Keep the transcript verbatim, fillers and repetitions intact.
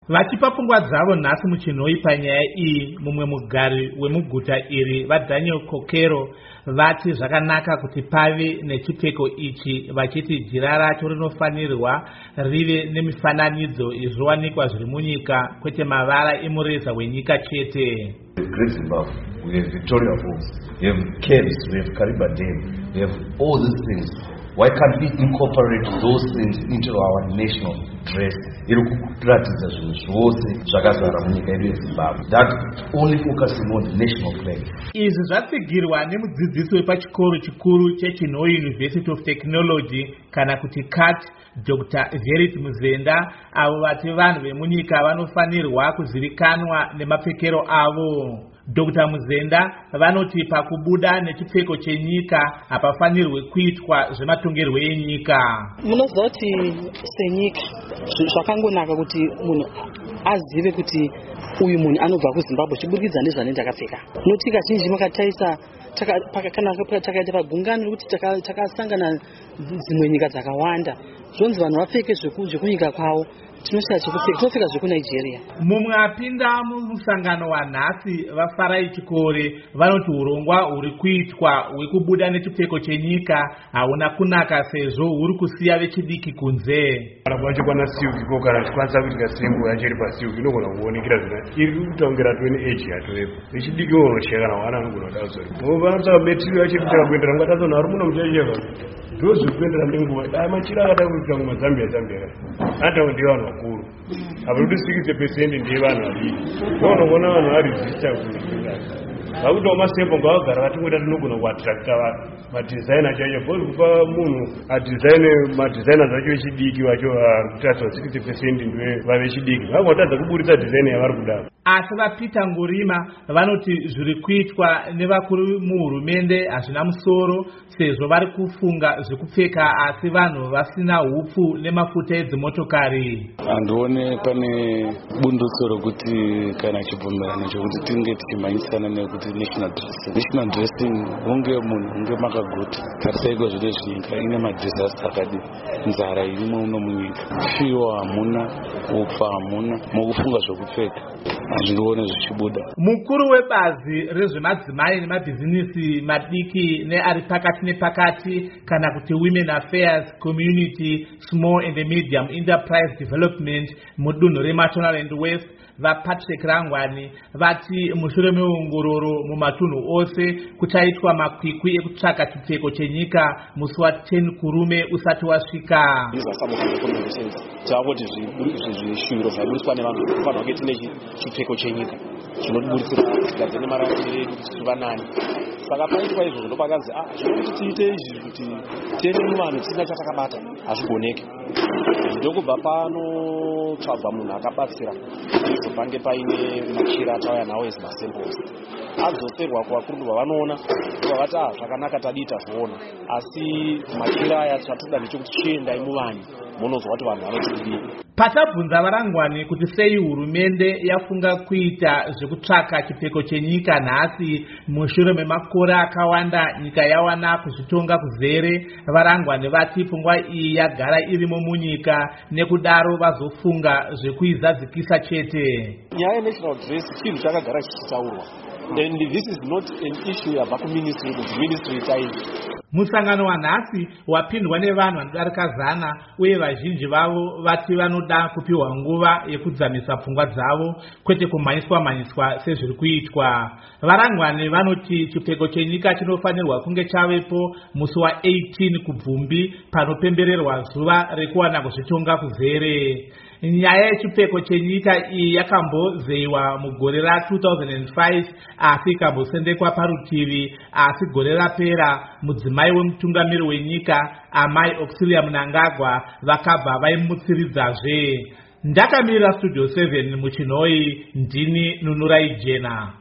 Vachipa pfungwa dzavo nhasi muchinhoi panyaya iyi, mumwe mugari wemuguta iri vaDaniel Kokero vati zvakanaka kuti pave nechipfeko ichi, vachiti jira racho rinofanirwa rive nemifananidzo izvowanikwa zviri munyika, kwete mavara emureza wenyika chete. Great Zimbabwe, we have Victoria Falls, we have caves, we have Kariba Dam, we have all these things. Why can't we incorporate those things into our national dress? That only focusing on the national flag. Izvi zvatsigirwa nemudzidzisi wepachikoro chikuru cheChinhoi University of Technology kana kuti C A T, Doctor Verit Muzenda, avo vati vanhu vemunyika vanofanirwa kuzivikanwa nemapfekero avo. Doctor Muzenda vanoti pakubuda nechipfeko chenyika hapafanirwe kuitwa zvematongerwe enyika. Munoziva kuti senyika zvakangonaka kuti munhu azive kuti uyu munhu anobva kuZimbabwe chiburikidza nezvanenge akapfeka. Noti kazhinji makataisa kana takaita pagungano rekuti takasangana dzimwe nyika dzakawanda, zvonzi vanhu vapfeke zvekunyika kwavo, tinopfeka zvekuNigeria. Mumwe apinda mumusangano wanhasi vaFarai Chikore vanoti urongwa huri kuitwa hwekubuda nechipfeko chenyika hauna kunaka sezvo huri kusiya vechidiki kunze. Vachikwana siuki ko kana chikwanisa kuita singo yachiri pasiuki inogona kuonekera zvina iri kutaungira tweni age yatorepo vechidiki unosheka na wana anogona kudazori vanotsvaka betiri vachipita kuendera ngatazona ari muno muchacheva ndozvi kuendera nenguva dai machira akada kuita kumazambia zambia ata ndiye vanhu vakuru apa kuti sixty percent ndiye vanhu vadiki vanogona vanhu varesista kuita vakuitawo masembo ngavagara vatingoita tinogona kuattracta vanhu madizaina chacho bhozi kupa munhu adizaine madizaina zvacho vechidiki vacho kutarisa sixty percent ndiwe vavechidiki vangotadza kuburitsa dizaini yavari kuda. Asi vaPeter Ngurima vanoti zviri kuitwa nevakuru muhurumende hazvina musoro sezvo vari kufunga zvekupfeka asi vanhu vasina hupfu nemafuta edzimotokari. Handione pane bundutso rokuti kana chibvumirano chokuti tinge tichimhanyisana nekuti national dressing. National dressing hunge munhu hunge makaguta tarisaiko zviro zvinyika ine madhisaster akadi, nzara irimo uno munyika, fiwo hamuna, upfa hamuna, mukufunga zvokupfeka hazvindione zvichibuda. Mukuru webazi rezvemadzimai nemabhizinisi madiki neari pakati nepakati kana kuti Women Affairs Community Small and Medium Enterprise Development mudunhu reMashonaland and West vaPatrick Rangwani vati mushure meongororo mumatunhu ose kuchaitwa makwikwi ekutsvaka chipfeko chenyika musi wa10 kurume usati wasvika. Tavakuti zvishuviro zvaiburiswa nevanhu kufanirwa kunge tine chipfeko chenyika chinoburitsira tigadzine marangire edu kuti tiva nani. Saka paitwa izvozvo ndopakazi ah zvekuti tiite izvi kuti tiende muvanhu tisina chatakabata hazvigoneki. Ndokubva panotsvagwa munhu akabatsira izvo pange paine machira atauya nawo ezi masamples adzoserwa kuvakuru vavanoona vavati ah zvakanaka tadii tazviona, asi machira aya zvatoda ndechekuti chiendai muvanhu munozwa kuti vanhu vanotidii. Patabvunza varangwani kuti sei hurumende yafunga kuita zvekutsvaka chipfeko chenyika nhasi mushure memakore akawanda nyika yawana kuzvitonga kuzere, varangwani vati pfungwa iyi yagara irimo munyika nekudaro vazofunga zvekuizadzikisa chete. Nyaya yenational dress chinhu chakagara chichitaurwa, and this is not an issue yabva kuministry kuti ministry itaini. Musangano wanhasi wapindwa nevanhu vanodarika zana uye vazhinji vavo vati vanoda kupiwa nguva yekudzamisa pfungwa dzavo kwete kumhanyiswa mhanyiswa sezviri kuitwa. Varangwani vanoti chipfeko chenyika chinofanirwa kunge chavepo musi wa18 kubvumbi panopembererwa zuva rekuwana kuzvitonga kuzere. Nyaya yechipfeko chenyika iyi yakambozeyiwa mugore ra two thousand five asi ikambosendekwa parutivi, asi gore rapera mudzimai wemutungamiri wenyika Amai Auxilia Mnangagwa vakabva vaimutsiridzazve. Ndakamirira Studio seven muchinhoi, ndini Nunurai Jena.